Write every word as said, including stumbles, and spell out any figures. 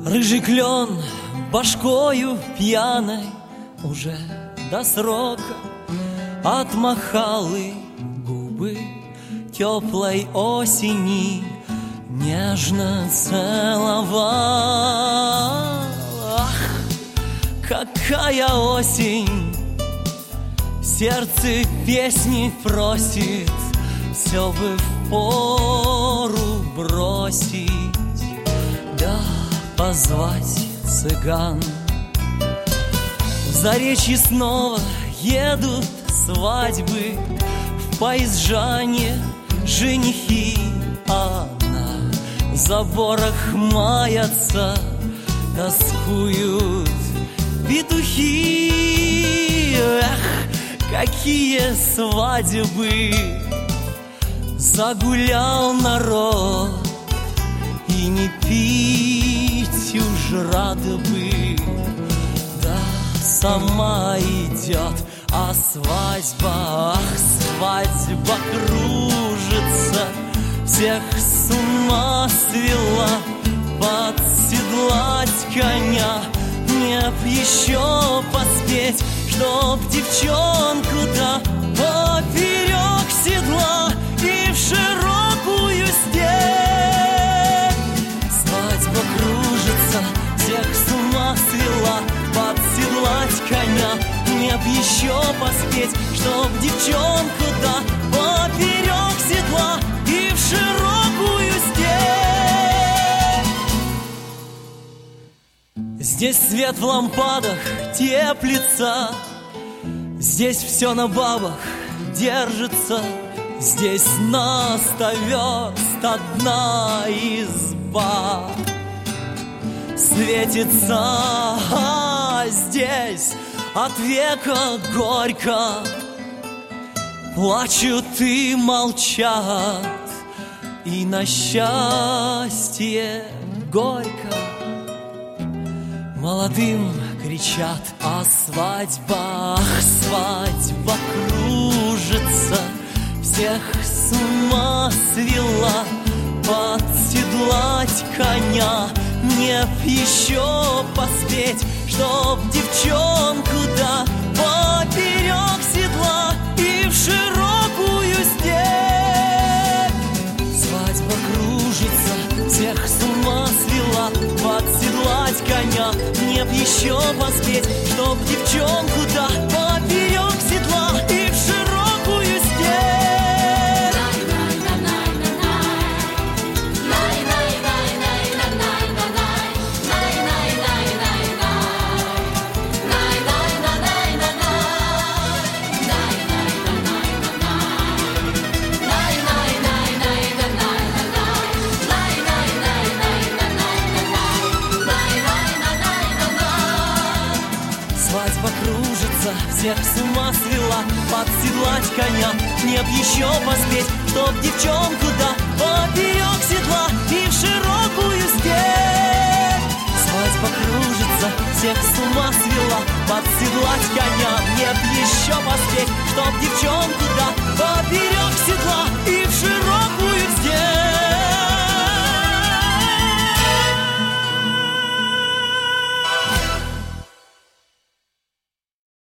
Рыжий клен башкою пьяной уже до срока отмахал и губы теплой осени нежно целовал. Ах, какая осень! Сердце песни просит, все бы впору бросить, да позвать цыган. В Заречье снова едут свадьбы, в Поезжане женихи, а на заборах маятся, тоскуют петухи. Эх, какие свадьбы! Загулял народ, и не пить уж рад бы, да сама идет, а свадьба, ах, свадьба кружится, всех с ума свела, подседлать коня, не б еще поспеть, чтоб девчонку-то поперек седла и в широкую степь. Свадьба кружится, всех с ума свела, подседлать коня, не б еще поспеть, чтоб девчонку-то поперек седла и в широкую степь. Здесь свет в лампадах теплится, здесь все на бабах держится, здесь на сто верст одна изба светится, а здесь от века горько плачут и молчат, и на счастье горько молодым кричат. А свадьба, ах, свадьба кружится, всех с ума свела, подседлать коня, не б еще поспеть, чтоб девчонку-то поперек седла и в широкую степь. Свадьба кружится, всех с ума свела, подседлать коня, не б еще поспеть, чтоб девчонку-то поперек седла и в широкую степь. Свадьба кружится, всех с ума свела, подседлать коня, не б еще поспеть, чтоб девчонку-то поперек седла и в широкую степь. Свадьба кружится, всех с ума свела, подседлать коня, не б еще поспеть, чтоб девчонку-то поперек седла и в широкую степь.